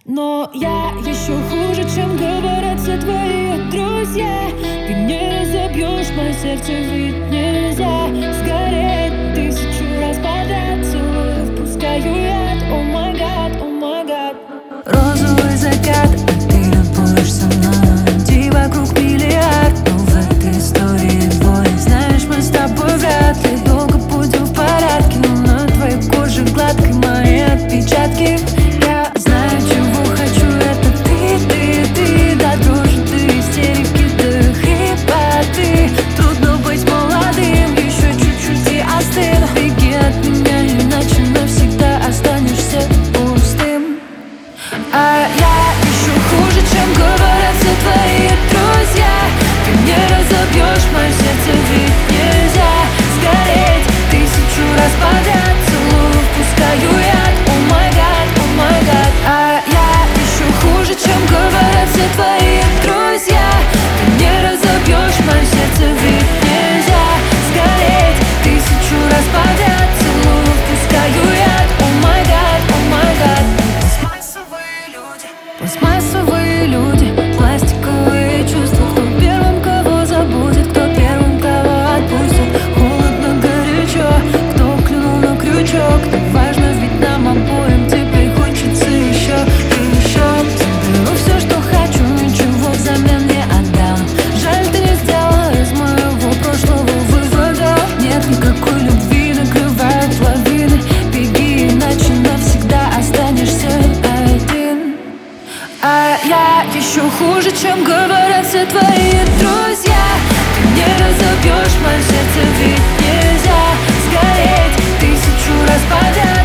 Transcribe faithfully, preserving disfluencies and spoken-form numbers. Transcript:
Но я еще хуже, чем говорят все твои друзья. Ты не разобьешь мое сердце, ведь нельзя сгореть тысячу раз подряд. Целую, впускаю яд. О май гад, о май гад. Розовый закат, а ты любуешь со мной. Людей вокруг миллиард, но в этой истории двое. Знаешь, мы с тобой вряд ли долго будем в порядке, но на твоей коже гладкой мои отпечатки. Я знаю, чего хочу, это ты, ты, ты. До дрожи, до истерики, до хрипоты. Трудно быть молодым, еще чуть-чуть и остыл. Беги от меня, иначе навсегда останешься пустым. А я еще хуже, чем говорят все твои друзья. Ты не разобьешь мое сердце, ведь нельзя сгореть тысячу раз подряд. Целую, впускаю яд. О май гад, о май гад. А я еще хуже, чем говорят все твои друзья. Ты не разобьешь мое сердце, ведь нельзя сгореть тысячу раз подряд. Целую, впускаю яд. О май гад, о май гад. Пластмассовые люди, пластиковые чувства. Кто первым кого забудет, кто первым кого отпустит. Холодно, горячо, кто клюнул на крючок. Так важно, ведь нам обоим теперь хочется еще и еще. Беру все, что хочу, ничего взамен не отдам. Жаль, ты не сделала из моего прошлого вывода. Нет никакой любви, накрывают лавины. Беги, иначе навсегда останешься один. А я еще хуже, чем говорят все твои друзья. Ты не разобьешь мое сердце, ведь нельзя сгореть тысячу раз подряд.